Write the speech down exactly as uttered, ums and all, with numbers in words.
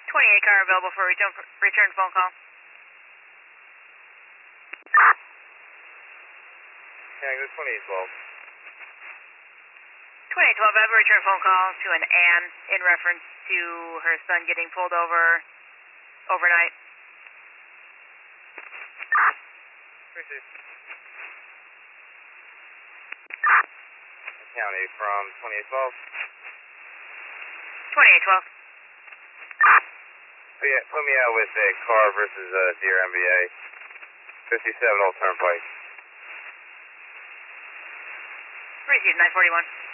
twenty-eight car available for return, return phone call. Yeah, go twenty-eight twelve. twenty-eight twelve, I have a return phone call to an Ann in reference to her son getting pulled over overnight. Appreciate it. County from twenty-eight twelve. twenty-eight twelve. Oh, yeah, put me out with a car versus uh, Deer M B A. fifty-seven Old Turnpike. Received nine forty-one.